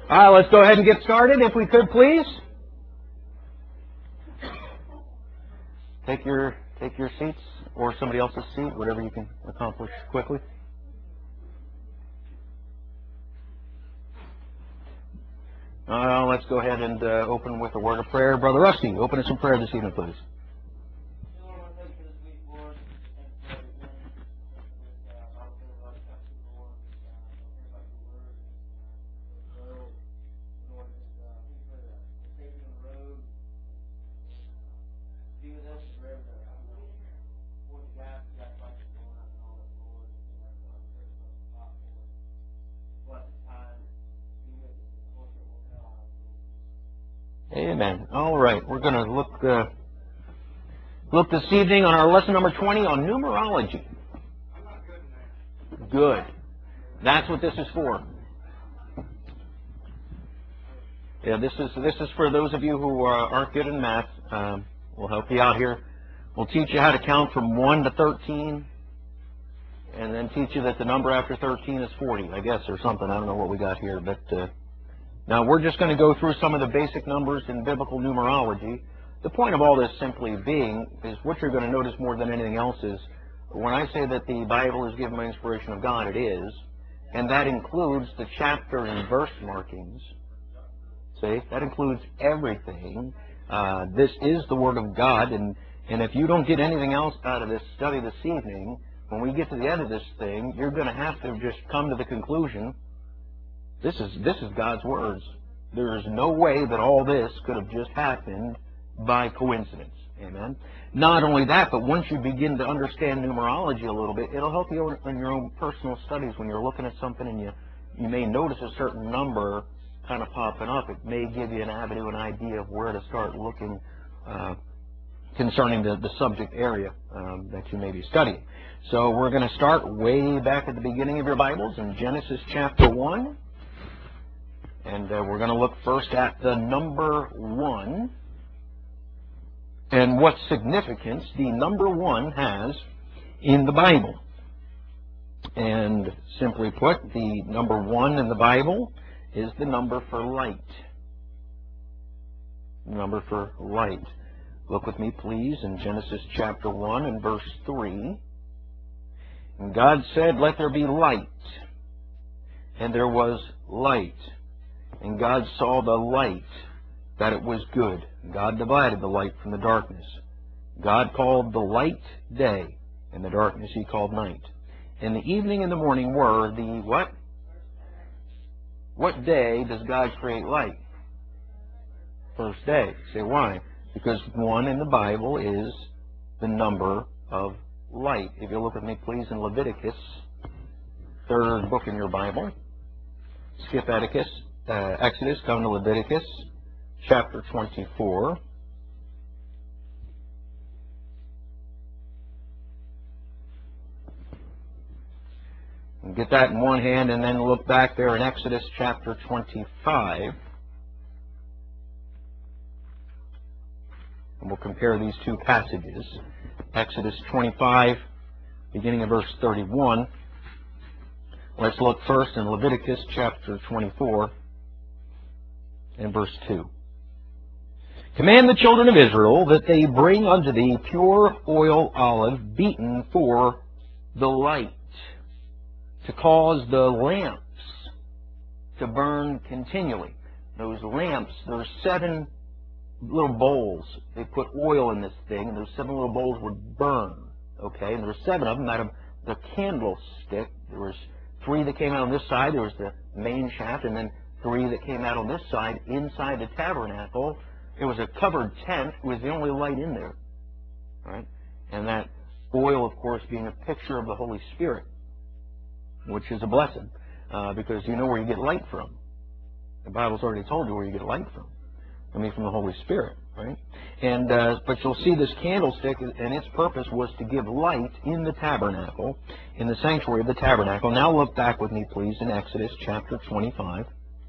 All right, let's go ahead and get started, if we could, please. Take your seats, or somebody else's seat, whatever you can accomplish quickly. Let's go ahead and open with a word of prayer. Brother Rusty, open us in prayer this evening, please. Amen. All right, we're going to look this evening on our lesson number 20 on numerology. Good. That's what this is for. Yeah, this is for those of you who aren't good in math. We'll help you out here. We'll teach you how to count from 1 to 13, and then teach you that the number after 13 is 40, I guess, or something. I don't know what we got here, but now we're just going to go through some of the basic numbers in biblical numerology. The point of all this simply being is what you're going to notice more than anything else is when I say that the Bible is given by inspiration of God, it is, and that includes the chapter and verse markings. See, that includes everything. This is the Word of God, and if you don't get anything else out of this study this evening, when we get to the end of this thing, you're going to have to just come to the conclusion, this is God's words. There is no way that all this could have just happened by coincidence. Amen. Not only that, but once you begin to understand numerology a little bit, it'll help you in your own personal studies when you're looking at something and you may notice a certain number kind of popping up. It may give you an avenue, an idea of where to start looking concerning the subject area that you may be studying. So we're going to start way back at the beginning of your Bibles in Genesis chapter 1. And we're going to look first at the number 1 and what significance the number 1 has in the Bible. And simply put, the number 1 in the Bible is the number for light. Number for light. Look with me, please, in Genesis chapter 1 and verse 3. And God said, "Let there be light." And there was light. And God saw the light, that it was good. God divided the light from the darkness. God called the light day, and the darkness he called night. And the evening and the morning were the what? What day does God create light? First day. Say why? Because 1 in the Bible is the number of light. If you look with me, please, in Leviticus, 3rd book in your Bible. Skip Exodus, come to Leviticus, chapter 24. And get that in one hand, and then look back there in Exodus chapter 25. And we'll compare these two passages. Exodus 25, beginning in verse 31. Let's look first in Leviticus chapter 24 and verse 2. "Command the children of Israel that they bring unto thee pure oil olive beaten for the light, to cause the lamps to burn continually." Those lamps, there's 7 little bowls. They put oil in this thing, and those 7 little bowls would burn. Okay, and there were 7 of them out of the candlestick. There was 3 that came out on this side. There was the main shaft, and then 3 that came out on this side inside the tabernacle. It was a covered tent. It was the only light in there. All right? And that oil, of course, being a picture of the Holy Spirit, which is a blessing, because you know where you get light from. The Bible's already told you where you get light from. I mean, from the Holy Spirit, right? And but you'll see this candlestick, and its purpose was to give light in the tabernacle, in the sanctuary of the tabernacle. Now look back with me, please, in Exodus chapter 25,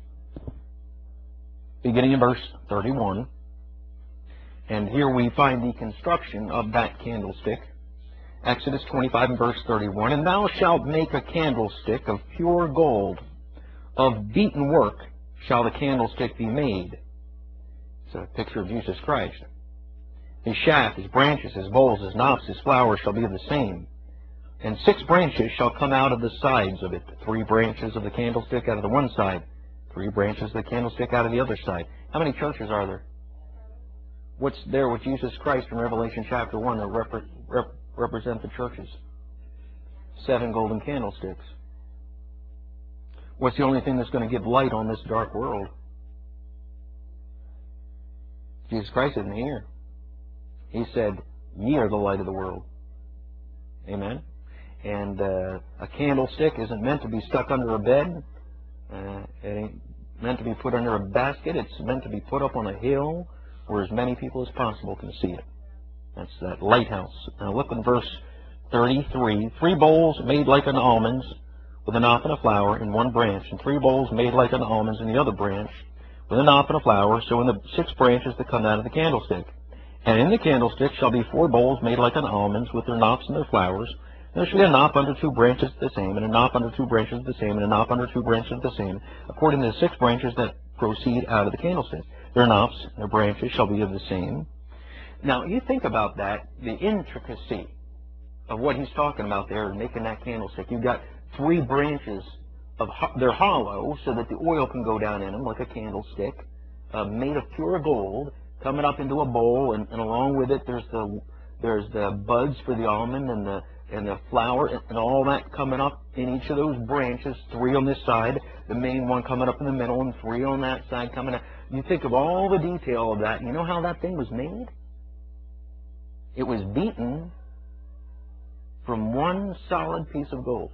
beginning in verse 31. And here we find the construction of that candlestick. Exodus 25 and verse 31. "And thou shalt make a candlestick of pure gold, of beaten work, shall the candlestick be made. It's a picture of Jesus Christ. His shaft, his branches, his bowls, his knops, his flowers shall be of the same. And 6 branches shall come out of the sides of it. 3 branches of the candlestick out of the one side. 3 branches of the candlestick out of the other side. How many churches are there? What's there with Jesus Christ in Revelation chapter 1 that represent the churches? 7 golden candlesticks. What's the only thing that's going to give light on this dark world? Jesus Christ isn't here. He said, ye are the light of the world. Amen? And a candlestick isn't meant to be stuck under a bed. It ain't meant to be put under a basket. It's meant to be put up on a hill where as many people as possible can see it. That's that lighthouse. Now look in verse 33. 3 bowls made like an almonds, with a knop and a flower in one branch, and 3 bowls made like an almonds in the other branch, with a knop and a flower, so in the 6 branches that come out of the candlestick. And in the candlestick shall be 4 bowls made like an almonds, with their knops and their flowers. And there shall be a knop under 2 branches the same, and a knop under 2 branches the same, and a knop under 2 branches the same, according to the 6 branches that proceed out of the candlestick. Their knops and their branches shall be of the same. Now, you think about that, the intricacy of what he's talking about there, making that candlestick. You've got 3 branches they're hollow so that the oil can go down in them like a candlestick, made of pure gold, coming up into a bowl, and along with it there's the buds for the almond and the flower and all that coming up in each of those branches. 3 on this side, the main one coming up in the middle, and 3 on that side coming up. You think of all the detail of that. You know how that thing was made? It was beaten from one solid piece of gold.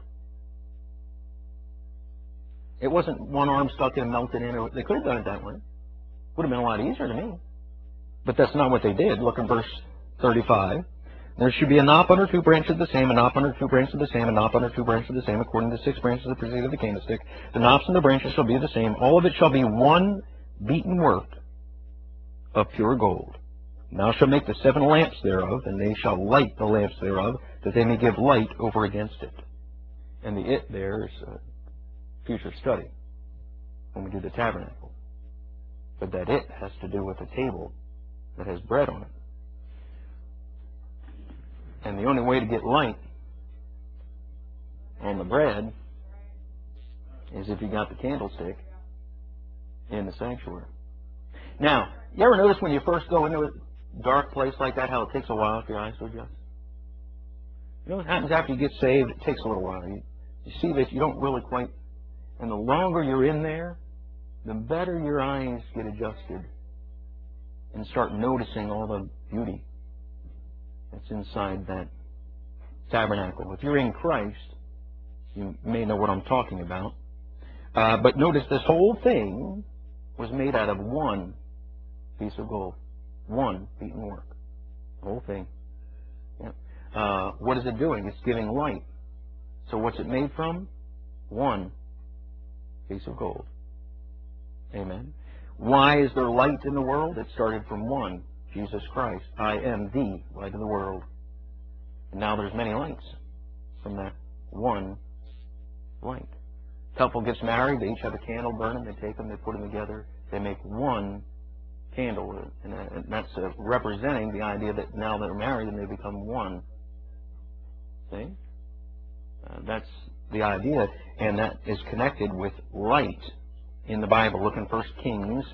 It wasn't one arm stuck in, melted in. They could have done it that way. Would have been a lot easier to me. But that's not what they did. Look in verse 35. There should be a knop under 2 branches the same, a knop under 2 branches the same, a knop under 2 branches the same, according to the 6 branches that precede the candlestick. The knops and the branches shall be the same. All of it shall be one beaten work of pure gold. And thou shalt make the 7 lamps thereof, and they shall light the lamps thereof, that they may give light over against it. And the it there is future study when we do the tabernacle. But that it has to do with a table that has bread on it. And the only way to get light on the bread is if you got the candlestick in the sanctuary. Now, you ever notice when you first go into a dark place like that, how it takes a while for your eyes to adjust? You know what happens after you get saved? It takes a little while. You see that you don't really quite... And the longer you're in there, the better your eyes get adjusted and start noticing all the beauty that's inside that tabernacle. If you're in Christ, you may know what I'm talking about. But notice this whole thing was made out of one piece of gold. One beaten work. The whole thing. Yeah. What is it doing? It's giving light. So what's it made from? One piece of gold. Amen. Why is there light in the world? It started from one, Jesus Christ. I am the light of the world. And now there's many lights from that one light. Couple gets married, they each have a candle burning, they take them, they put them together, they make one candle. And that's representing the idea that now they're married and they become one. See? That's the idea, and that is connected with light in the Bible. Look in 1 Kings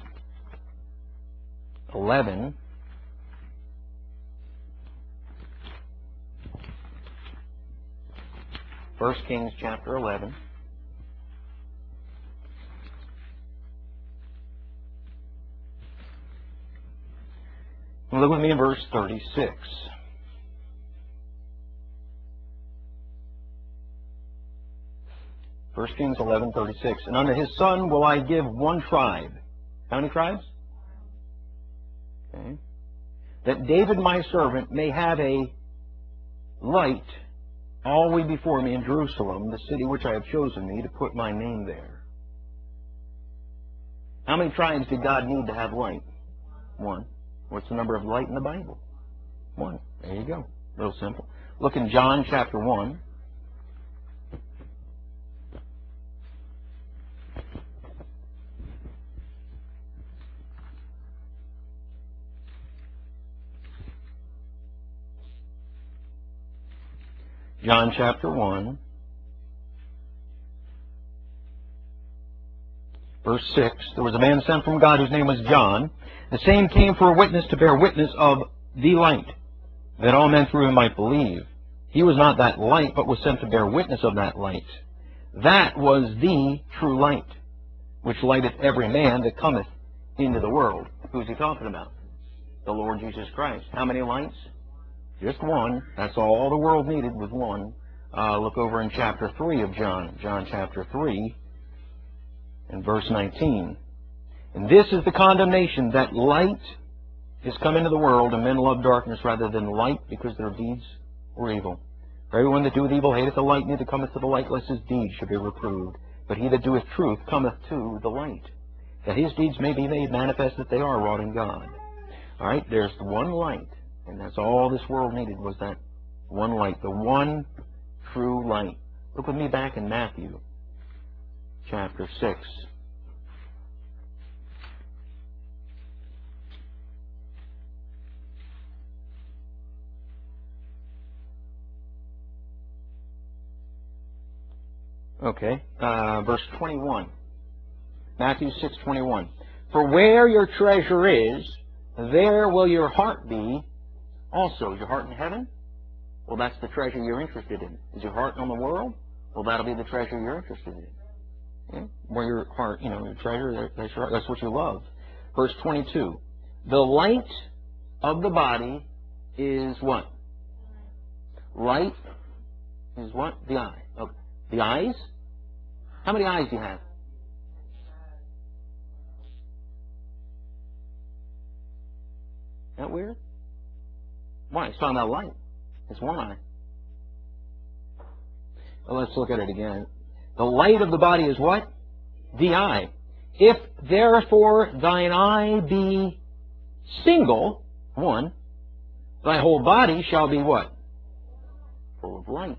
11. First Kings chapter 11. Look with me in verse 36. 1 Kings 11:36. And unto his son will I give one tribe. How many tribes? Okay. That David my servant may have a light always before me in Jerusalem, the city which I have chosen me to put my name there. How many tribes did God need to have light? One. What's the number of light in the Bible? One. There you go. Real simple. Look in John chapter 1. John chapter 1, verse 6. There was a man sent from God whose name was John. The same came for a witness to bear witness of the light, that all men through him might believe. He was not that light, but was sent to bear witness of that light. That was the true light, which lighteth every man that cometh into the world. Who's he talking about? The Lord Jesus Christ. How many lights? Just one. That's all the world needed was one. Look over in chapter 3 of John. John chapter 3 and verse 19. And this is the condemnation, that light is come into the world, and men love darkness rather than light, because their deeds were evil. For everyone that doeth evil hateth the light, neither cometh to the light, lest his deeds should be reproved. But he that doeth truth cometh to the light, that his deeds may be made manifest that they are wrought in God. All right, there's the one light, and that's all this world needed was that one light, the one true light. Look with me back in Matthew chapter 6. Okay, verse 21. Matthew 6:21. For where your treasure is, there will your heart be also. Is your heart in heaven? Well, that's the treasure you're interested in. Is your heart on the world? Well, that'll be the treasure you're interested in. Yeah? Where your heart, your treasure, that's what you love. Verse 22. The light of the body is what? Light is what? The eye. Okay. The eyes? How many eyes do you have? Isn't that weird? Why? It's talking about light. It's one eye. Well, let's look at it again. The light of the body is what? The eye. If therefore thine eye be single, one, thy whole body shall be what? Full of light.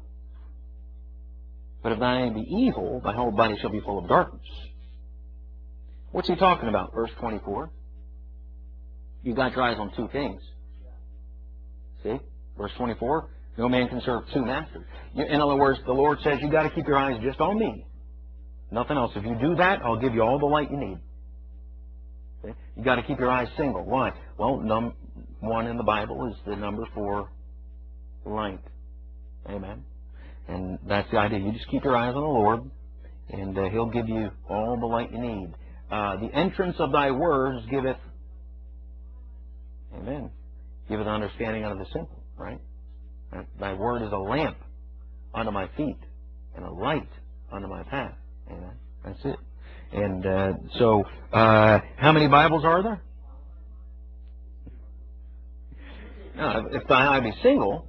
But if thine eye be evil, thy whole body shall be full of darkness. What's he talking about? Verse 24. You've got your eyes on two things. See? Verse 24. No man can serve two masters. In other words, the Lord says you've got to keep your eyes just on me. Nothing else. If you do that, I'll give you all the light you need. Okay? You've got to keep your eyes single. Why? Well, one in the Bible is the number for light. Amen. And that's the idea. You just keep your eyes on the Lord, and He'll give you all the light you need. The entrance of thy words giveth, amen, giveth understanding unto the simple, right? Thy word is a lamp unto my feet and a light unto my path. Amen. That's it. And so, how many Bibles are there? Now, if thy eye be single,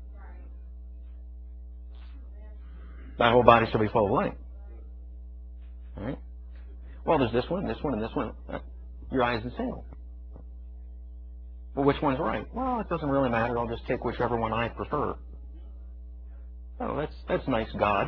thy whole body shall be full of light. All right? Well, there's this one, and this one. Your eye isn't single. Well, which one's right? Well, it doesn't really matter. I'll just take whichever one I prefer. Oh, that's nice, God.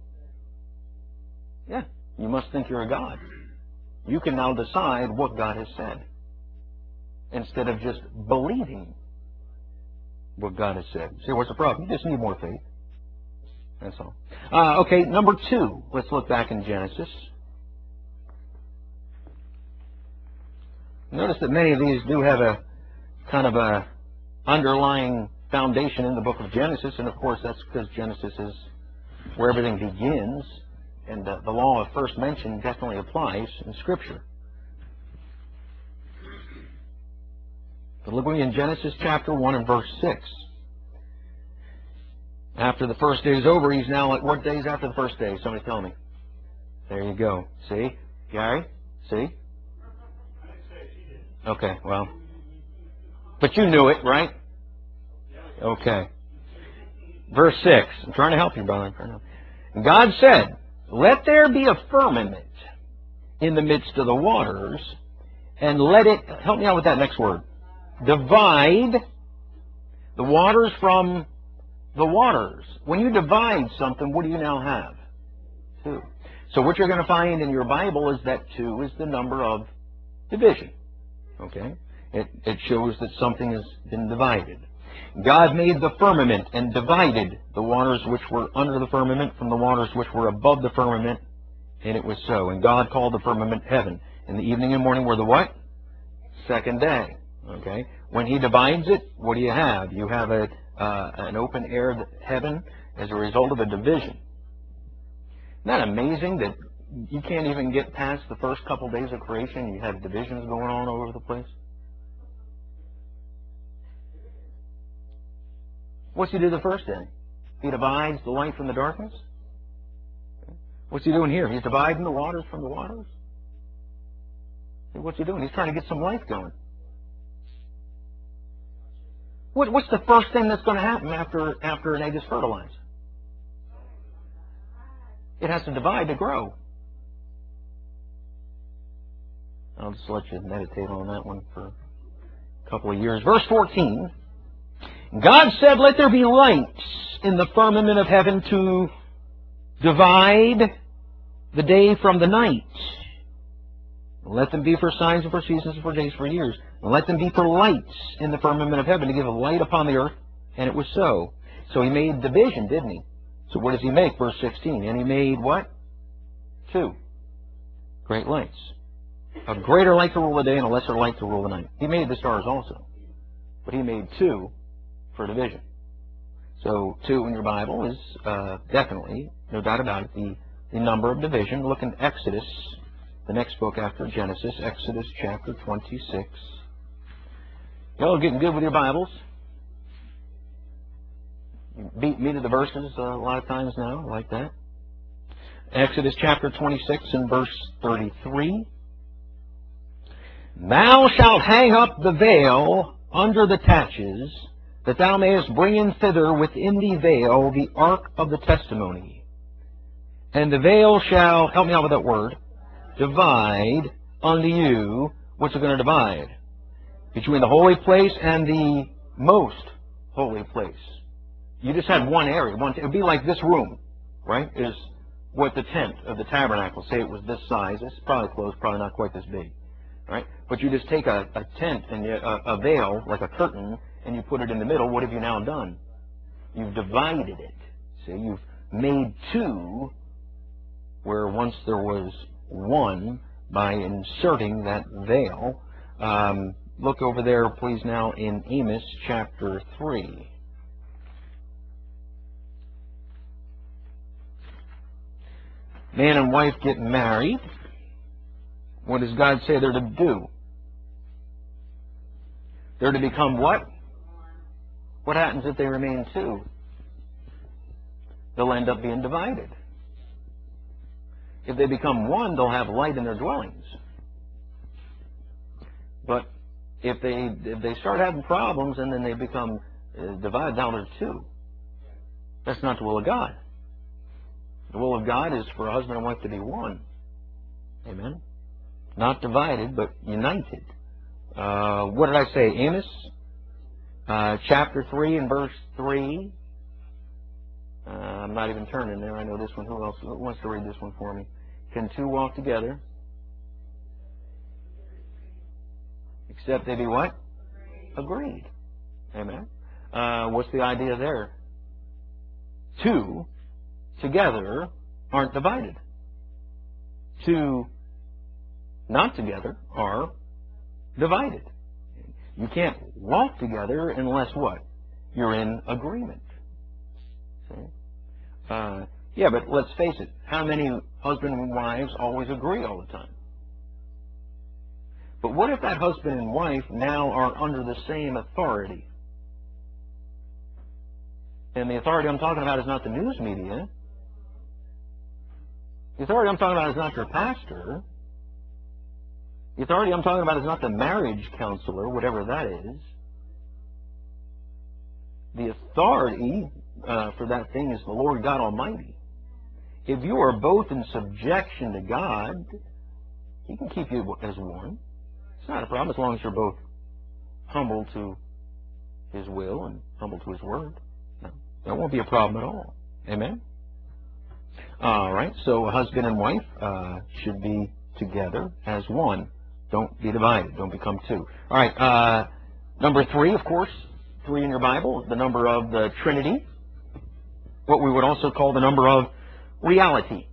Yeah, you must think you're a God. You can now decide what God has said, instead of just believing what God has said. See, what's the problem? You just need more faith. That's all. Okay, number 2. Let's look back in Genesis. Notice that many of these do have a kind of a underlying foundation in the book of Genesis, and of course that's because Genesis is where everything begins, and the law of first mention definitely applies in Scripture. But look with me in Genesis chapter 1 and verse 6. After the first day is over, he's now at what days after the first day? Somebody tell me. There you go. See? Gary? See? Okay, well. But you knew it, right? Okay. Verse 6. I'm trying to help you, brother. And God said, let there be a firmament in the midst of the waters, and let it, help me out with that next word, divide the waters from the waters. When you divide something, what do you now have? 2. So what you're going to find in your Bible is that 2 is the number of division. Okay? It shows that something has been divided. God made the firmament and divided the waters which were under the firmament from the waters which were above the firmament, and it was so. And God called the firmament heaven. And the evening and morning were the what? Second day. Okay. When he divides it, what do you have? You have an open air heaven as a result of a division. Isn't that amazing that you can't even get past the first couple days of creation? You have divisions going on all over the place. What's he do the first day? He divides the light from the darkness. What's he doing here? He's dividing the waters from the waters. What's he doing? He's trying to get some life going. What's the first thing that's going to happen after an egg is fertilized? It has to divide to grow. I'll just let you meditate on that one for a couple of years. Verse 14. God said, let there be lights in the firmament of heaven to divide the day from the night. Let them be for signs and for seasons and for days, for years. And let them be for lights in the firmament of heaven to give a light upon the earth. And it was so. So he made division, didn't he? So what does he make? Verse 16. And he made what? 2 great lights. A greater light to rule the day and a lesser light to rule the night. He made the stars also. But he made 2 for division. So 2 in your Bible is definitely, no doubt about it, the number of division. Look in Exodus, the next book after Genesis, Exodus chapter 26. Y'all getting good with your Bibles? You beat me to the verses a lot of times now, like that. Exodus chapter 26 and verse 33. Thou shalt hang up the veil under the taches, that thou mayest bring in thither within the veil the ark of the testimony. And the veil shall, help me out with that word, divide unto you. What's it going to divide? Between the holy place and the most holy place. You just had one area. It would be like this room, right? Is what the tent of the tabernacle, say it was this size. It's probably close, probably not quite this big. Right? But you just take a tent and a veil, like a curtain, and you put it in the middle. What have you now done? You've divided it. See, you've made 2 where once there was 1 by inserting that veil. Look over there, please, now in Amos chapter 3. Man and wife get married. What does God say they're to do? They're to become what? What happens if they remain 2? They'll end up being divided. If they become 1, they'll have light in their dwellings. But if they start having problems and then they become divided down to 2, that's not the will of God. The will of God is for a husband and wife to be 1. Amen? Not divided, but united. What did I say? Amos? Chapter 3 and verse 3. I'm not even turning there. I know this one. Who else wants to read this one for me? Can 2 walk together? Except they be what? Agreed. Amen. What's the idea there? 2 together aren't divided. 2 not together are divided. You can't walk together unless what? You're in agreement. See? Yeah, but let's face it. How many husband and wives always agree all the time? But what if that husband and wife now are under the same authority? And the authority I'm talking about is not the news media. The authority I'm talking about is not your pastor. The authority I'm talking about is not the marriage counselor, whatever that is. The authority for that thing is the Lord God Almighty. If you are both in subjection to God, He can keep you as one. It's not a problem as long as you're both humble to His will and humble to His word. No, that won't be a problem at all. Amen? All right, so a husband and wife should be together as one. Don't be divided. Don't become 2. All right, number 3, of course, 3 in your Bible is the number of the Trinity, what we would also call the number of reality.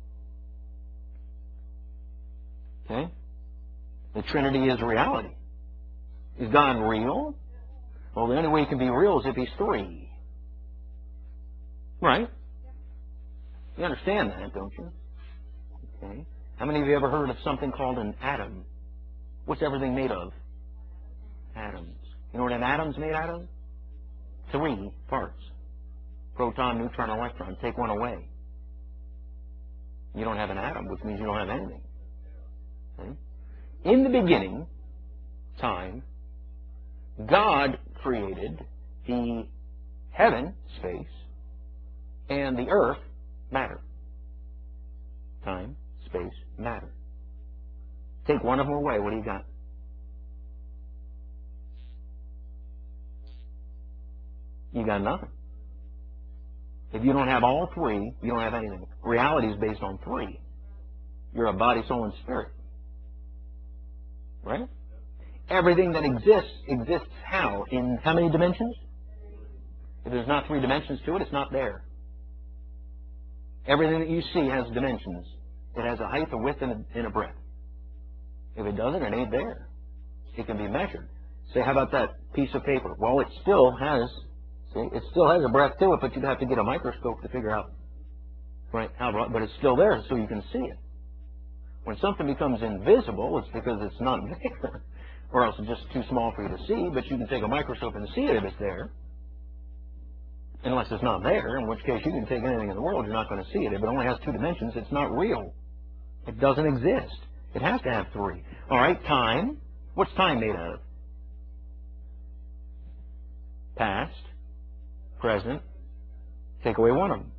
Okay? The Trinity is reality. Is God real? Well, the only way he can be real is if he's 3. Right? You understand that, don't you? Okay. How many of you ever heard of something called an atom? What's everything made of? Atoms. You know what an atom's made out of? 3 parts. Proton, neutron, electron. Take one away. You don't have an atom, which means you don't have anything. Okay? In the beginning, time, God created the heaven, space, and the earth, matter. Time, space, matter. Take one of them away, what do you got? You got nothing. If you don't have all 3, you don't have anything. Reality is based on 3. You're a body, soul, and spirit. Right? Everything that exists how? In how many dimensions? If there's not 3 dimensions to it, it's not there. Everything that you see has dimensions. It has a height, a width, and a breadth. If it doesn't, it ain't there. It can be measured. Say, how about that piece of paper? Well, it still has a breadth to it, but you'd have to get a microscope to figure out, right, but it's still there, so you can see it. When something becomes invisible, it's because it's not there, or else it's just too small for you to see, but you can take a microscope and see it if it's there, unless it's not there, in which case you can take anything in the world, you're not going to see it. If it only has 2 dimensions, it's not real. It doesn't exist. It has to have 3. All right, time. What's time made out of? Past, present, take away one of them.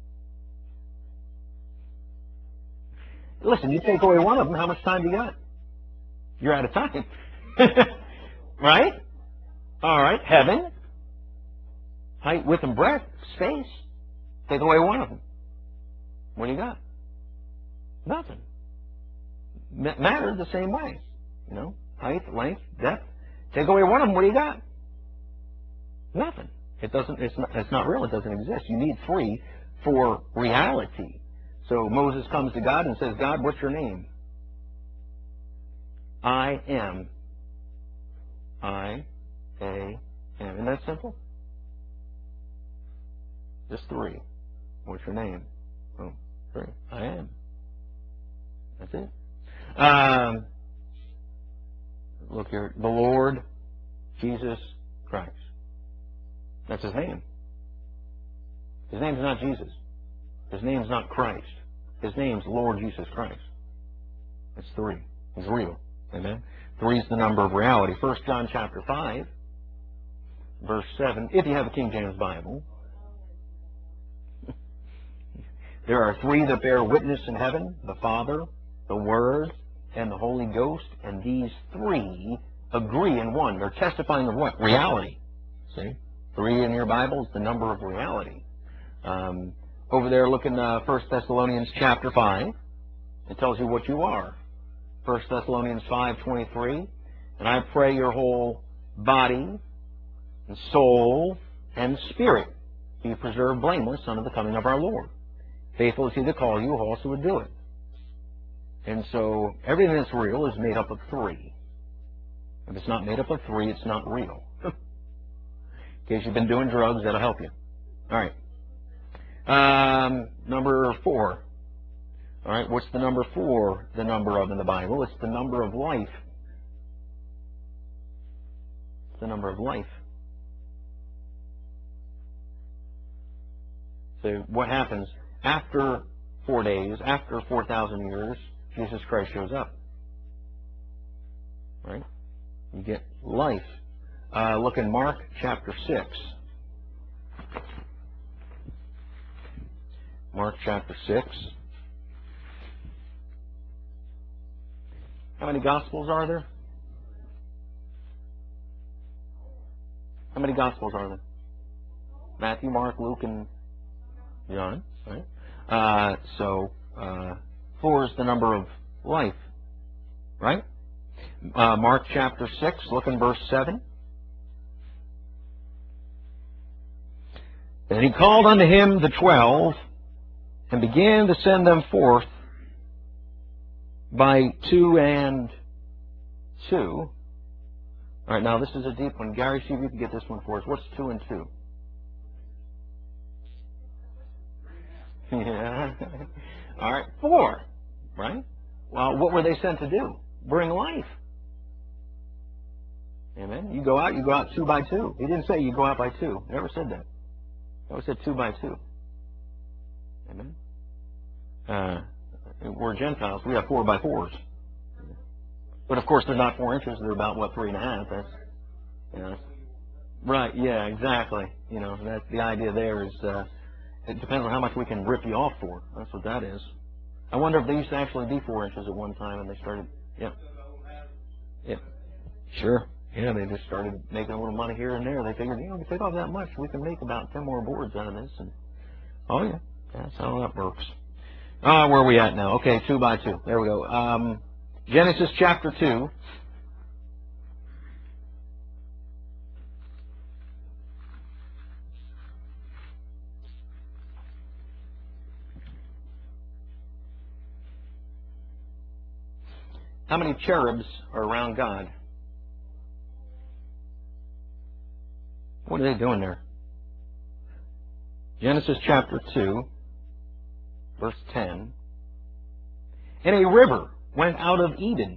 Listen, you take away one of them, how much time do you got? You're out of time. Right? All right, heaven, height, width, and breadth, space. Take away one of them. What do you got? Nothing. Matter the same way. You know, height, length, depth. Take away one of them, what do you got? Nothing. It's not real. It doesn't exist. You need 3 for reality. So Moses comes to God and says, God, what's your name? I am. I, A, am. Isn't that simple? Just 3. What's your name? Oh, 3. I am. That's it. Look here. The Lord Jesus Christ. That's his name. His name's not Jesus. His name's not Christ. His name's Lord Jesus Christ. That's 3. He's real. Amen? 3 is the number of reality. 1 John chapter 5, verse 7, if you have a King James Bible. There are 3 that bear witness in heaven, the Father, the Word, and the Holy Ghost, and these 3 agree in one. They're testifying of what? Reality. See? 3 in your Bible is the number of reality. Over there, look in 1 Thessalonians chapter 5. It tells you what you are. 1 Thessalonians 5:23. And I pray your whole body and soul and spirit be preserved blameless unto the coming of our Lord. Faithful is he that called you, who also would do it. And so everything that's real is made up of 3. If it's not made up of 3, it's not real. In case you've been doing drugs, that'll help you. All right. Number 4. All right, what's the number 4, the number of in the Bible? It's the number of life. It's the number of life. So what happens after 4 days, after 4,000 years, Jesus Christ shows up. Right? You get life. Look in Mark chapter 6. Mark chapter 6. How many Gospels are there? How many Gospels are there? Matthew, Mark, Luke, and John. Right? 4 is the number of life. Right? Mark chapter 6, look in verse 7. And he called unto him the 12, and began to send them forth by 2 and 2. All right, now this is a deep one. Gary, see if you can get this one for us. What's 2 and 2? Yeah. All right, 4. Right? Well, what were they sent to do? Bring life. Amen. You go out 2 by 2. He didn't say you go out by 2. He never said that. He always said 2 by 2. Amen. We're Gentiles. We have 4 by 4s. But of course, they're not 4 inches. They're about, what, 3.5. That's, you know, right. Yeah, exactly. You know, that's the idea there is, it depends on how much we can rip you off for. That's what that is. I wonder if they used to actually be 4 inches at one time and they started, yeah. Yeah. Sure. Yeah, they just started making a little money here and there. They figured, you know, if we take off that much, we can make about 10 more boards out of this. And, oh, yeah. That's how that works. Where are we at now? Okay, 2 by 2. There we go. Genesis chapter 2. How many cherubs are around God? What are they doing there? Genesis chapter 2, verse 10. And a river went out of Eden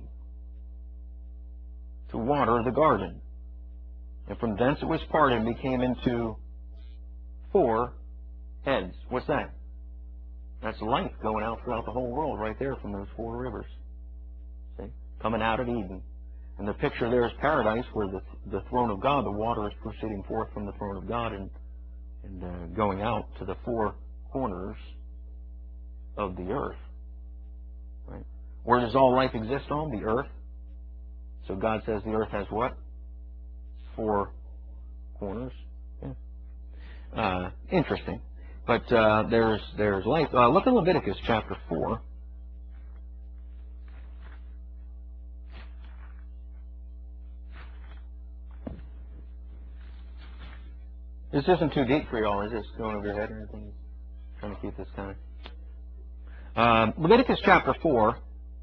to water the garden. And from thence it was parted and became into 4 heads. What's that? That's life going out throughout the whole world right there from those 4 rivers. See? Coming out of Eden. And the picture there is paradise, where the throne of God, the water is proceeding forth from the throne of God and going out to the 4 corners of the earth. Right? Where does all life exist on? The earth. So God says the earth has what? 4 corners. Yeah. Interesting. But there's life. Look at Leviticus chapter 4. This isn't too deep for y'all, is this? Going over your head or anything? Trying to keep this kind of... Leviticus chapter 4,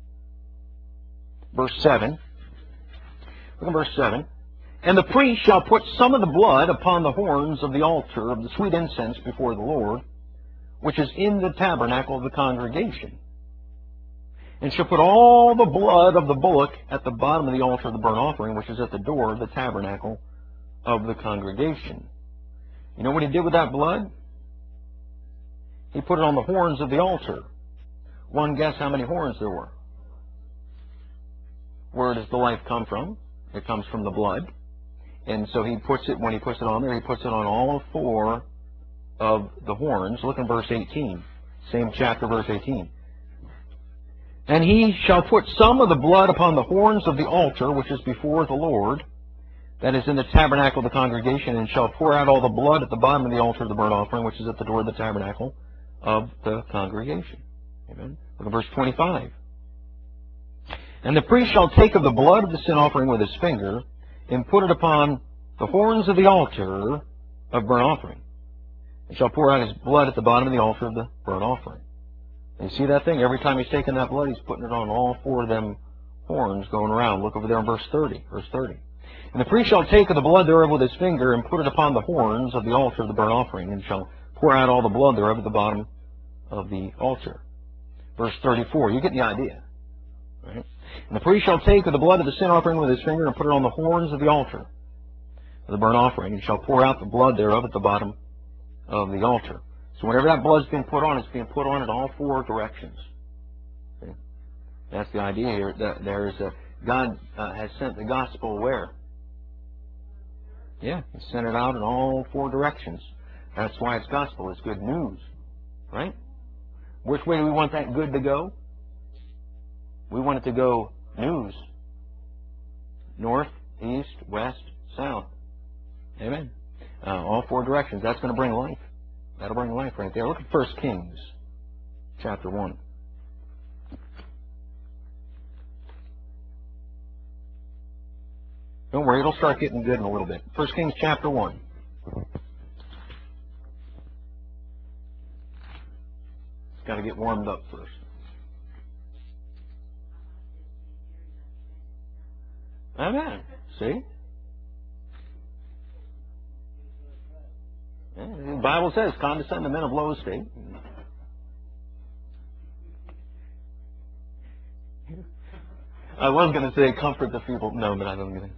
verse 7. Look at verse 7. And the priest shall put some of the blood upon the horns of the altar of the sweet incense before the Lord, which is in the tabernacle of the congregation, and shall put all the blood of the bullock at the bottom of the altar of the burnt offering, which is at the door of the tabernacle of the congregation. You know what he did with that blood? He put it on the horns of the altar. One guess how many horns there were. Where does the life come from? It comes from the blood. And so he puts it, when he puts it on there, he puts it on all 4 of the horns. Look in verse 18. Same chapter, verse 18. And he shall put some of the blood upon the horns of the altar, which is before the Lord, that is in the tabernacle of the congregation, and shall pour out all the blood at the bottom of the altar of the burnt offering, which is at the door of the tabernacle of the congregation. Amen. Look at verse 25. And the priest shall take of the blood of the sin offering with his finger, and put it upon the horns of the altar of burnt offering, and shall pour out his blood at the bottom of the altar of the burnt offering. And you see that thing? Every time he's taking that blood, he's putting it on all 4 of them horns going around. Look over there in verse 30. Verse 30. And the priest shall take of the blood thereof with his finger, and put it upon the horns of the altar of the burnt offering, and shall pour out all the blood thereof at the bottom of the altar. Verse 34. You get the idea. Right? And the priest shall take of the blood of the sin offering with his finger, and put it on the horns of the altar of the burnt offering, and shall pour out the blood thereof at the bottom of the altar. So whenever that blood's being put on, it's being put on in all 4 directions. Okay? That's the idea here. That God has sent the gospel where? Yeah, He sent it out in all 4 directions. That's why it's gospel. It's good news. Right? Which way do we want that good to go? We want it to go news. North, east, west, south. Amen. All 4 directions. That's going to bring life. That'll bring life right there. Look at 1 Kings chapter 1. Don't worry, it'll start getting good in a little bit. 1 Kings chapter 1. to get warmed up first. Amen. See? Yeah, the Bible says, condescend to men of low estate. I was going to say, comfort the feeble. No, but I don't going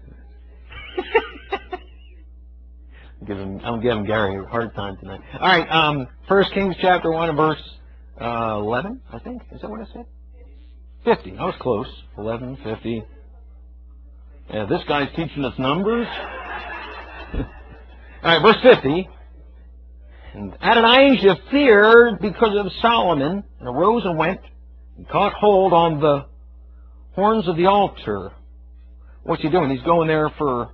to. I'm giving Gary a hard time tonight. All right, 1 Kings chapter 1 and verse 11, I think. Is that what I said? 50. I was close. 11, 50. Yeah, this guy's teaching us numbers. All right, verse 50. And Adonijah feared because of Solomon, and arose and went, and caught hold on the horns of the altar. What's he doing? He's going there for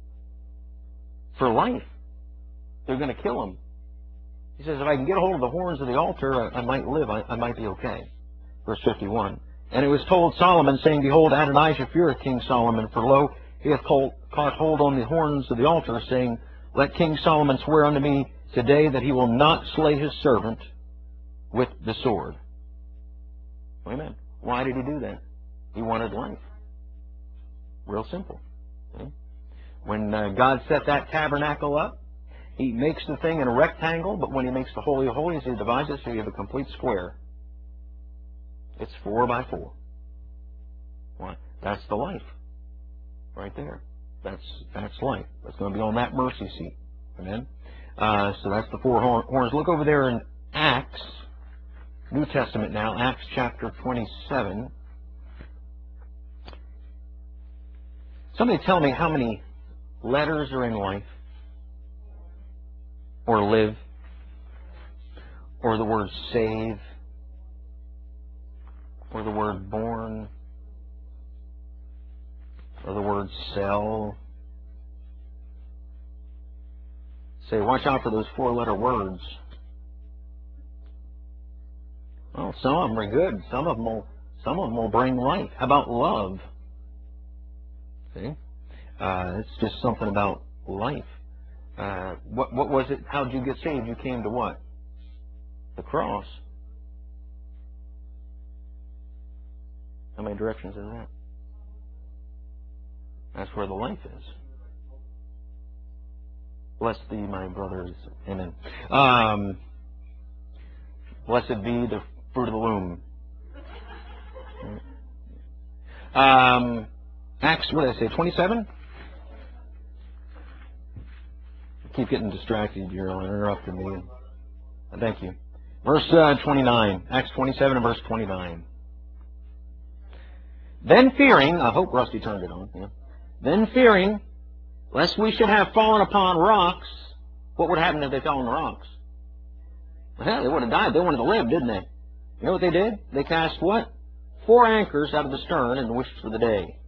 life. They're going to kill him. He says, if I can get a hold of the horns of the altar, I might live. I might be okay. Verse 51. And it was told Solomon, saying, behold, Adonijah feareth King Solomon, for lo, he hath caught hold on the horns of the altar, saying, let King Solomon swear unto me today that he will not slay his servant with the sword. Amen. Why did he do that? He wanted life. Real simple. See? When God set that tabernacle up, he makes the thing in a rectangle, but when he makes the Holy of Holies, he divides it so you have a complete square. It's 4 by 4. Why? That's the life. Right there. That's life. That's going to be on that mercy seat. Amen? So that's the 4 horns. Look over there in Acts, New Testament now, Acts chapter 27. Somebody tell me how many letters are in life, or live, or the word save, or the word born, or the word sell. Say, watch out for those 4-letter words. Well, some of them are good. Some of them will bring life. How about love? See? It's just something about life. What was it? How did you get saved? You came to what? The cross. How many directions is that? That's where the life is. Blessed be my brothers. Amen. Blessed be the fruit of the womb. Acts, what did I say, 27? Keep getting distracted. You're interrupting me. Thank you. Verse 29. Acts 27 and verse 29. Then fearing, I hope Rusty turned it on. Yeah. Then fearing, lest we should have fallen upon rocks. What would happen if they fell on the rocks? Well, they would have died. They wanted to live, didn't they? You know what they did? They cast what? 4 anchors out of the stern and wished for the day.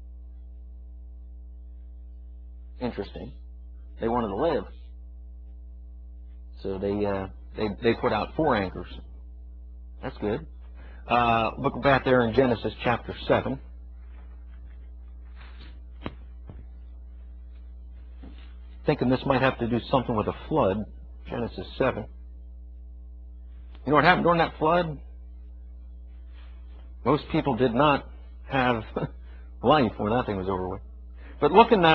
Interesting. They wanted to live. So they put out 4 anchors. That's good. Look back there in Genesis chapter 7. Thinking this might have to do something with a flood. Genesis 7. You know what happened during that flood? Most people did not have life when that thing was over with. But look in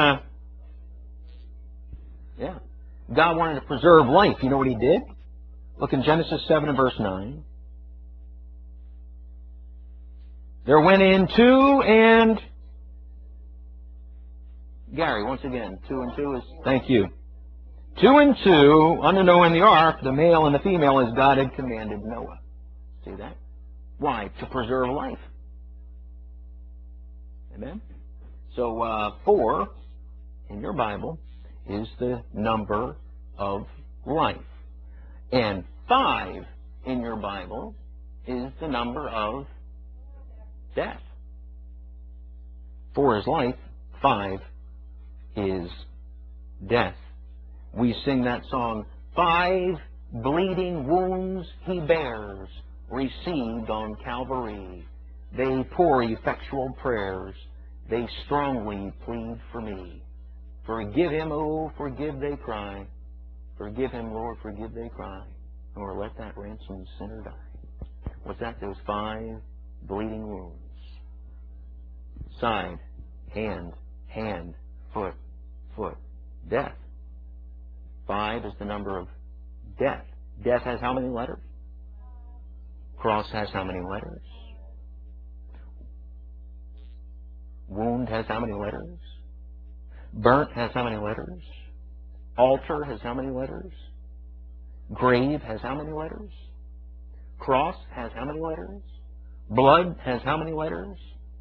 yeah. God wanted to preserve life. You know what he did? Look in Genesis 7 and verse 9. There went in 2 and... Gary, once again, 2 and 2 is... Thank you. 2 and 2, unto Noah in the ark, the male and the female, as God had commanded Noah. See that? Why? To preserve life. Amen? So, 4 in your Bible is the number of life. And 5 in your Bible is the number of death. 4 is life, 5 is death. We sing that song, 5 bleeding wounds he bears, received on Calvary. They pour effectual prayers, they strongly plead for me. Forgive him, oh, forgive, they cry. Forgive him, Lord, forgive, they cry. Nor let that ransomed sinner die. What's that? Those 5 bleeding wounds. Side, hand, hand, foot, foot. Death. 5 is the number of death. Death has how many letters? Cross has how many letters? Wound has how many letters? Burnt has how many letters? Altar has how many letters? Grave has how many letters? Cross has how many letters? Blood has how many letters?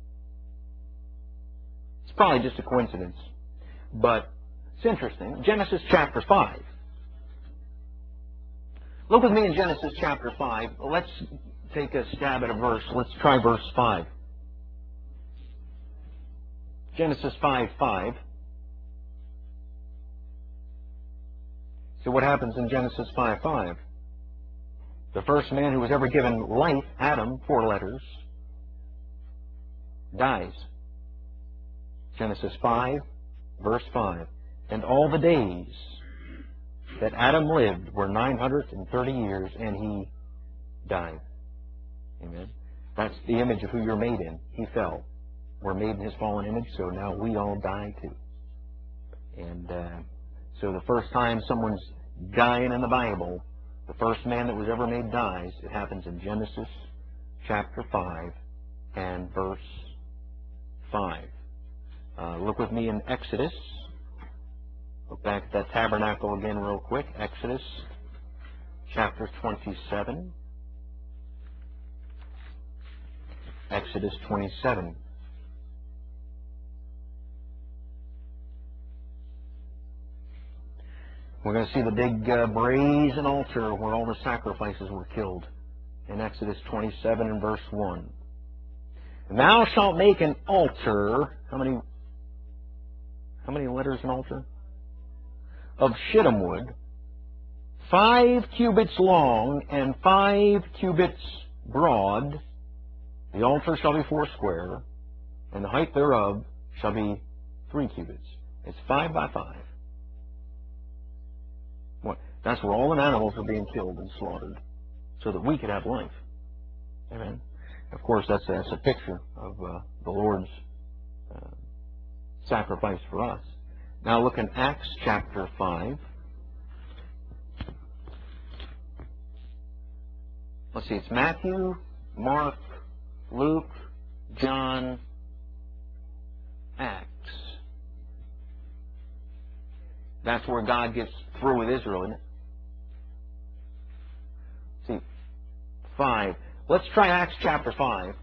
It's probably just a coincidence, but it's interesting. Genesis chapter 5. Look with me in Genesis chapter 5. Let's take a stab at a verse. Let's try verse 5. Genesis 5:5. So what happens in Genesis 5:5? The first man who was ever given life, Adam, 4 letters, dies. Genesis 5, verse 5. And all the days that Adam lived were 930 years, and he died. Amen. That's the image of who you're made in. He fell. We're made in his fallen image, so now we all die too. And so the first time someone's dying in the Bible, the first man that was ever made dies. It happens in Genesis chapter 5 and verse 5. Look with me in Exodus. Look back at that tabernacle again real quick. Exodus chapter 27. Exodus 27. We're going to see the big brazen altar where all the sacrifices were killed in Exodus 27 and verse 1. And thou shalt make an altar. How many letters an altar? Of shittim wood, 5 cubits long and 5 cubits broad. The altar shall be 4 square, and the height thereof shall be 3 cubits. It's 5 by 5. That's where all the animals are being killed and slaughtered, so that we could have life. Amen. Of course, that's a picture of the Lord's sacrifice for us. Now look in Acts chapter 5. Let's see, it's Matthew, Mark, Luke, John, Acts. That's where God gets through with Israel, isn't it? See, 5. Let's try Acts chapter 5.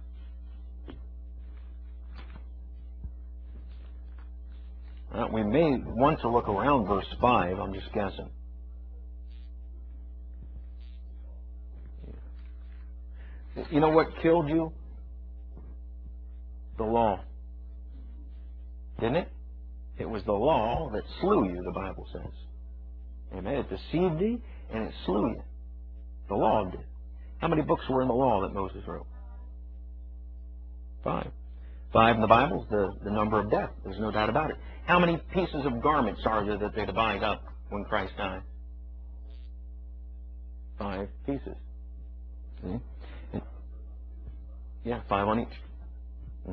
We may want to look around verse 5. I'm just guessing. You know what killed you? The law. Didn't it? It was the law that slew you, the Bible says. Amen. It deceived thee, and it slew you. The law did. How many books were in the law that Moses wrote? 5. 5 in the Bible is the number of death. There's no doubt about it. How many pieces of garments are there that they divide up when Christ died? 5 pieces. See? Yeah, 5 on each.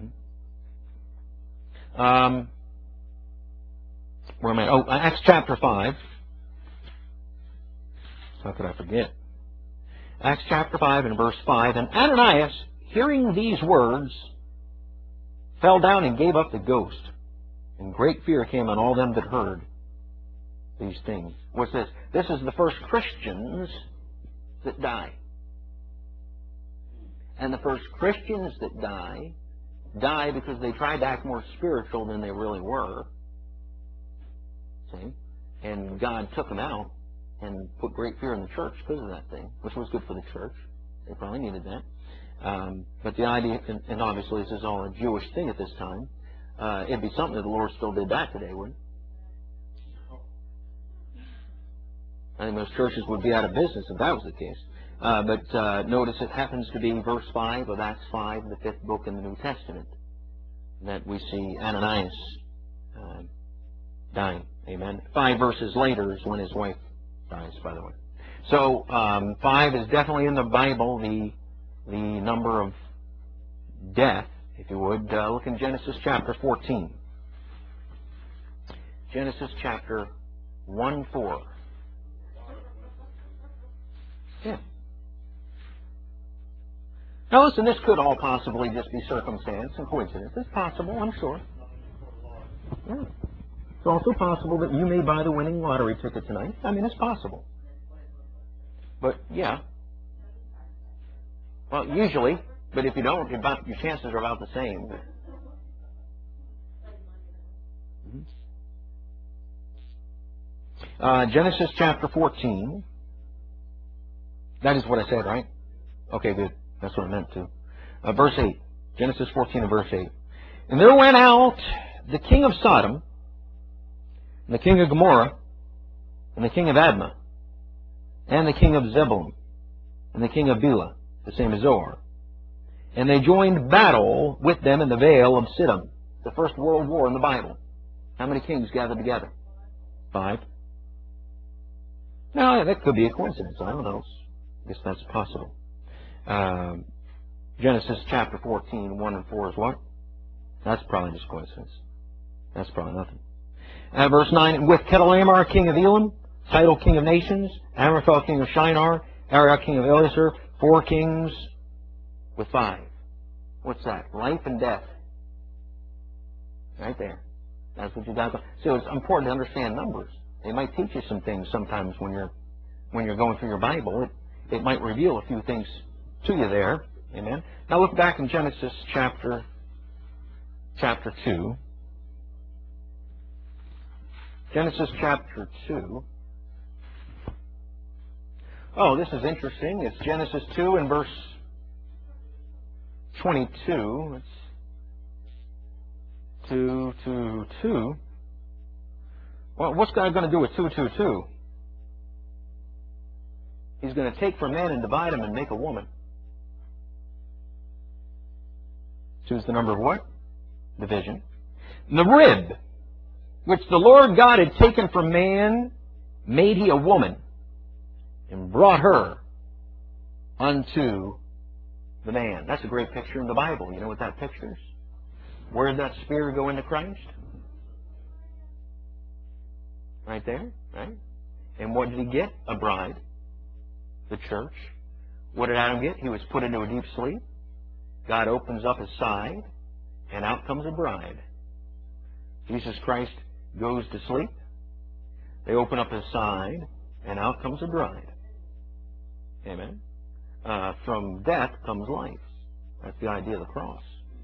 Where am I? Oh, Acts chapter 5. How could I forget? Acts chapter 5 and verse 5. And Ananias, hearing these words, fell down and gave up the ghost. And great fear came on all them that heard these things. What's this? This is the first Christians that die. And the first Christians that die because they tried to act more spiritual than they really were. See? And God took them out and put great fear in the church because of that thing, which was good for the church. They probably needed that. But the idea, and obviously this is all a Jewish thing at this time, it'd be something that the Lord still did that today, wouldn't it? I think most churches would be out of business if that was the case. But notice it happens to be verse 5 of Acts 5, the 5th book in the New Testament, that we see Ananias dying. Amen. 5 verses later is when his wife dies, by the way. So 5 is definitely in the Bible, the the number of death, if you would, look in Genesis chapter 14. Genesis chapter 1:4. Yeah. Now listen, this could all possibly just be circumstance and coincidence. It's possible, I'm sure. Yeah. It's also possible that you may buy the winning lottery ticket tonight. I mean, it's possible. But, yeah. Well, usually, but if you don't, your chances are about the same. Genesis chapter 14. That is what I said, right? Okay, good. That's what I meant to. Verse 8. Genesis 14 and verse 8. And there went out the king of Sodom, and the king of Gomorrah, and the king of Admah, and the king of Zebulun, and the king of Bela, the same as Zoar. And they joined battle with them in the vale of Siddim, the first world war in the Bible. How many kings gathered together? 5. Now, that could be a coincidence. I don't know. I guess that's possible. Genesis chapter 14, 1 and 4 is what? That's probably just coincidence. That's probably nothing. Verse 9, with Chedorlaomer, king of Elam, Tidal, king of nations, Amraphel, king of Shinar, Arioch, king of Eliezer, 4 kings with 5. What's that? Life and death. Right there. That's what you got. So it's important to understand numbers. They might teach you some things sometimes when you're going through your Bible. It might reveal a few things to you there. Amen. Now look back in Genesis chapter 2. Genesis chapter 2. Oh, this is interesting. It's Genesis 2 and verse 22. It's 2. Well, what's God going to do with 2? He's going to take from man and divide him and make a woman. 2 is the number of what? Division. And the rib, which the Lord God had taken from man, made he a woman, and brought her unto the man. That's a great picture in the Bible. You know what that pictures? Where did that spear go into Christ? Right there, right? And what did he get? A bride. The church. What did Adam get? He was put into a deep sleep. God opens up his side, and out comes a bride. Jesus Christ goes to sleep. They open up his side, and out comes a bride. Amen. From death comes life. That's the idea of the cross.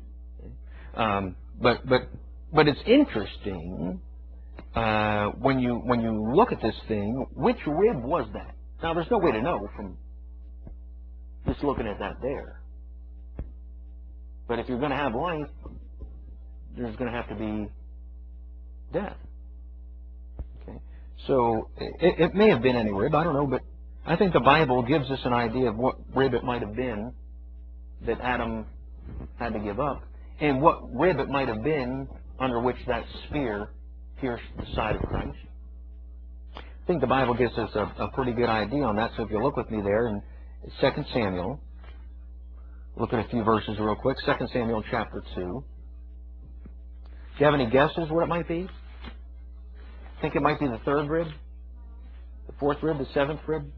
But it's interesting when you look at this thing. Which rib was that? Now, there's no way to know from just looking at that there. But if you're going to have life, there's going to have to be death. Okay. So it may have been any rib. I don't know, but I think the Bible gives us an idea of what rib it might have been that Adam had to give up, and what rib it might have been under which that spear pierced the side of Christ. I think the Bible gives us a pretty good idea on that. So if you look with me there in 2 Samuel, look at a few verses real quick. 2 Samuel chapter 2. Do you have any guesses what it might be? Think it might be the 3rd rib? The 4th rib? The 7th rib?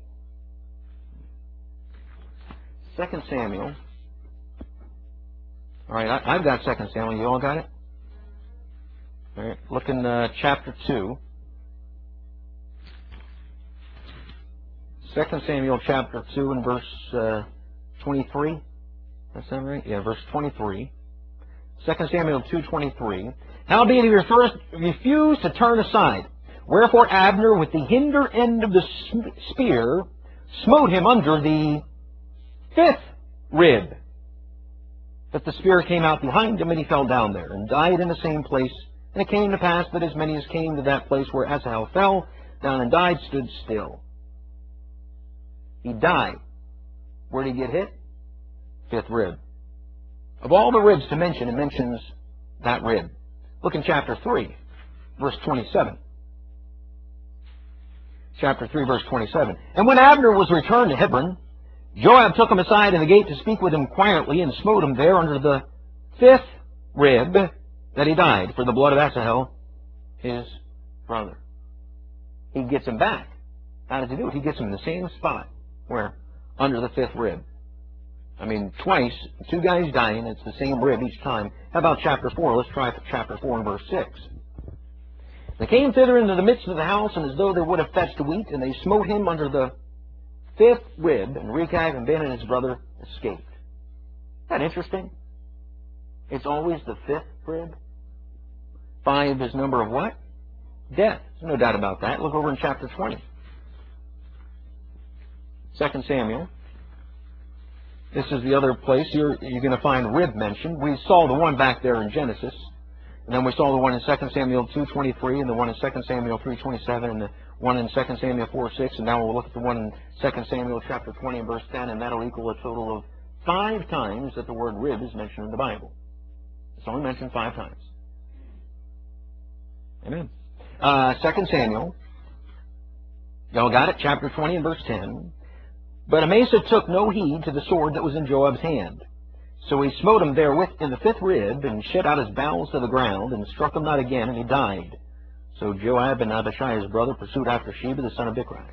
2 Samuel. All right, I've got 2 Samuel. You all got it? All right, look in chapter 2. 2 Samuel chapter 2 and verse 23. That's that right? Yeah, verse 23. 2 Samuel 2:23. Howbeit he refused to turn aside. Wherefore Abner with the hinder end of the spear smote him under the 5th rib. But the spear came out behind him, and he fell down there, and died in the same place. And it came to pass that as many as came to that place where Asahel fell down and died stood still. He died. Where did he get hit? 5th rib. Of all the ribs to mention, it mentions that rib. Look in chapter 3, verse 27. Chapter 3, verse 27. And when Abner was returned to Hebron, Joab took him aside in the gate to speak with him quietly, and smote him there under the 5th rib, that he died for the blood of Asahel, his brother. He gets him back. How does he do it? He gets him in the same spot. Where? Under the 5th rib. I mean, twice, 2 guys dying, it's the same rib each time. How about chapter 4? Let's try chapter 4 and verse 6. They came thither into the midst of the house, and as though they would have fetched wheat, and they smote him under the 5th rib, and Rechab and Ben and his brother escaped. Isn't that interesting? It's always the 5th rib. 5 is number of what? Death. There's no doubt about that. Look over in chapter 20. 2 Samuel. This is the other place you're going to find rib mentioned. We saw the one back there in Genesis. And then we saw the one in 2 Samuel 2:23, and the one in 2 Samuel 3:27, and the one in 2 Samuel 4:6, and now we'll look at the one in 2 Samuel chapter 20 and verse 10, and that'll equal a total of 5 times that the word rib is mentioned in the Bible. It's only mentioned 5 times. Amen. 2 Samuel, y'all got it? Chapter 20 and verse 10. But Amasa took no heed to the sword that was in Joab's hand. So he smote him therewith in the 5th rib, and shed out his bowels to the ground, and struck him not again, and he died. So Joab and Abishai his brother pursued after Sheba the son of Bichri.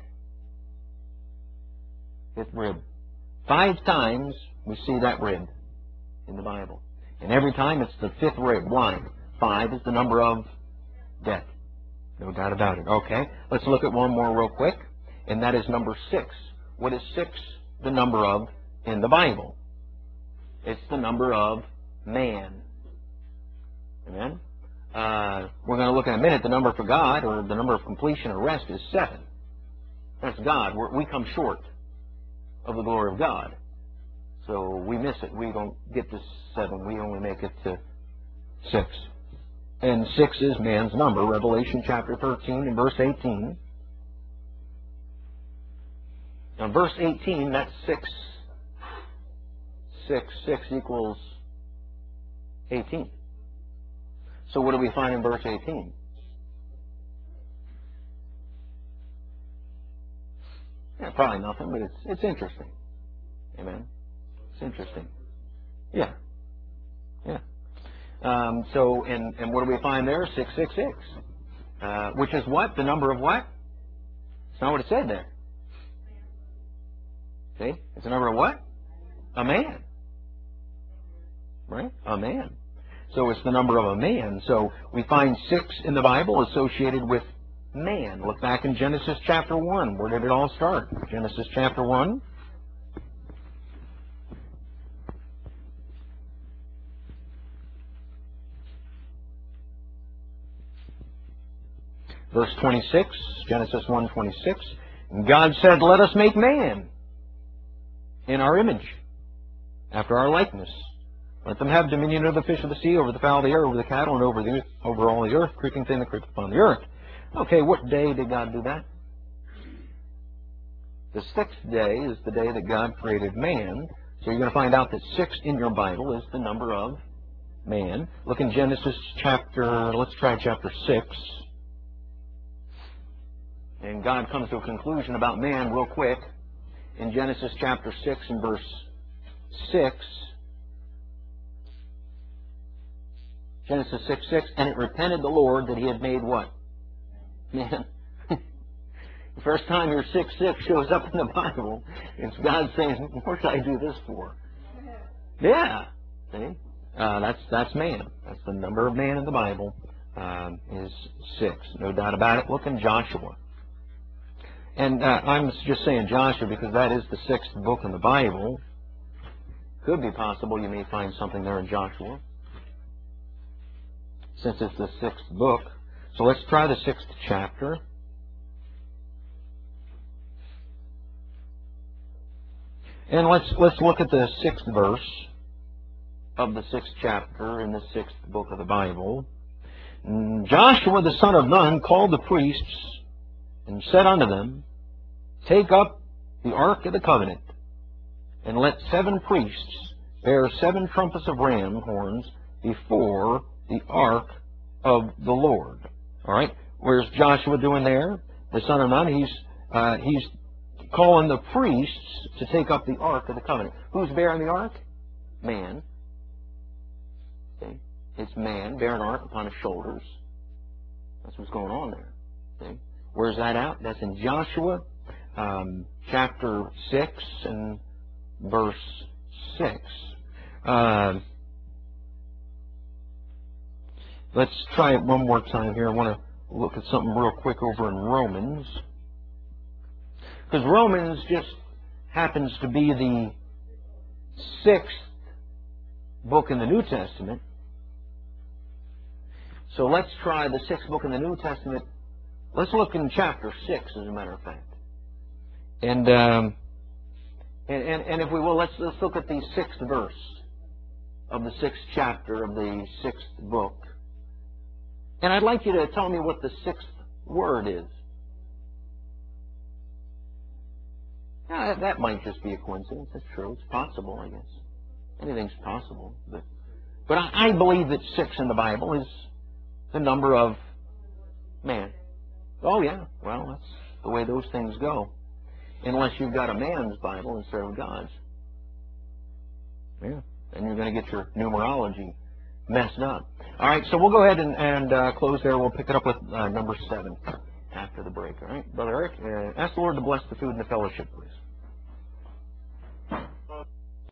5th rib. 5 times we see that rib in the Bible. And every time it's the 5th rib. Why? 5 is the number of death. No doubt about it. Okay, let's look at one more real quick, and that is number 6. What is 6 the number of in the Bible? It's the number of man. Amen? We're going to look in a minute. The number for God, or the number of completion or rest, is 7. That's God. We come short of the glory of God. So we miss it. We don't get to 7. We only make it to 6. And 6 is man's number. Revelation chapter 13 and verse 18. Now verse 18, that's 6. 6 equals 18. So what do we find in verse 18? Yeah, probably nothing, but it's interesting. Amen. It's interesting. Yeah. Yeah. So, and what do we find there? 666. Which is what? The number of what? It's not what it said there. See? It's the number of what? A man. Right? A man. So it's the number of a man. So we find 6 in the Bible associated with man. Look back in Genesis chapter 1. Where did it all start? Genesis chapter 1. Verse 26, Genesis 1:26. And God said, let us make man in our image, after our likeness. Let them have dominion over the fish of the sea, over the fowl of the air, over the cattle, and over all the earth, creeping thing that creepeth upon the earth. Okay, what day did God do that? The 6th day is the day that God created man. So you're going to find out that 6 in your Bible is the number of man. Look in Genesis chapter, let's try chapter 6. And God comes to a conclusion about man real quick. In Genesis chapter 6 and verse 6. Genesis 6:6. And it repented the Lord that he had made what? Man. The first time your 6:6 shows up in the Bible, it's God saying, what should I do this for? Yeah. See? That's man. That's the number of man in the Bible, is 6. No doubt about it. Look in Joshua. And I'm just saying Joshua because that is the 6th book in the Bible. Could be possible you may find something there in Joshua, since it's the 6th book. So let's try the 6th chapter. And let's look at the 6th verse of the 6th chapter in the 6th book of the Bible. Joshua the son of Nun called the priests and said unto them, take up the ark of the covenant, and let 7 priests bear 7 trumpets of ram horns before the ark of the Lord. All right, where's Joshua doing there? The son of Nun. He's calling the priests to take up the Ark of the Covenant. Who's bearing the Ark? Man. Okay. It's man bearing an ark upon his shoulders. That's what's going on there. Okay. Where's that out? That's in Joshua chapter 6 and verse 6. Let's try it one more time here. I want to look at something real quick over in Romans. Because Romans just happens to be the 6th book in the New Testament. So let's try the 6th book in the New Testament. Let's look in chapter 6, as a matter of fact. And if we will, let's look at the 6th verse of the 6th chapter of the 6th book. And I'd like you to tell me what the 6th word is. Now, that might just be a coincidence. That's true. It's possible, I guess. Anything's possible. But I believe that 6 in the Bible is the number of man. Oh, yeah. Well, that's the way those things go. Unless you've got a man's Bible instead of God's. Yeah. Then you're going to get your numerology messed up. All right, so we'll go ahead and close there. We'll pick it up with number 7 after the break. All right, Brother Eric, ask the Lord to bless the food and the fellowship, please.